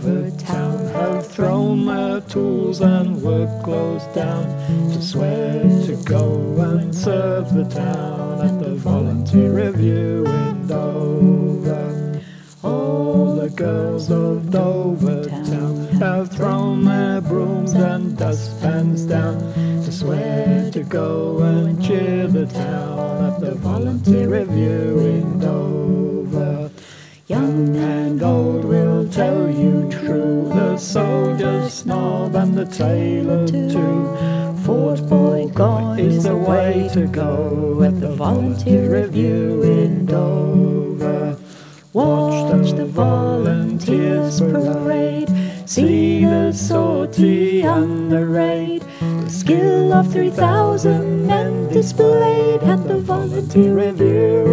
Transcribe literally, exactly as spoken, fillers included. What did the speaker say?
Dover town have thrown their tools and work clothes down to swear to go and serve the town at the Volunteer Review in Dover. All the girls of Dover town have thrown their brooms and dustpans down to swear to go and cheer the town at the Volunteer Review in Dover. Young and old will tell you true, the soldier snob and the tailor too. Fort Boycott is the way to go at the Volunteer Review in Dover. Watch the volunteers parade, see the sortie and the raid. The skill of three thousand men displayed at the Volunteer Review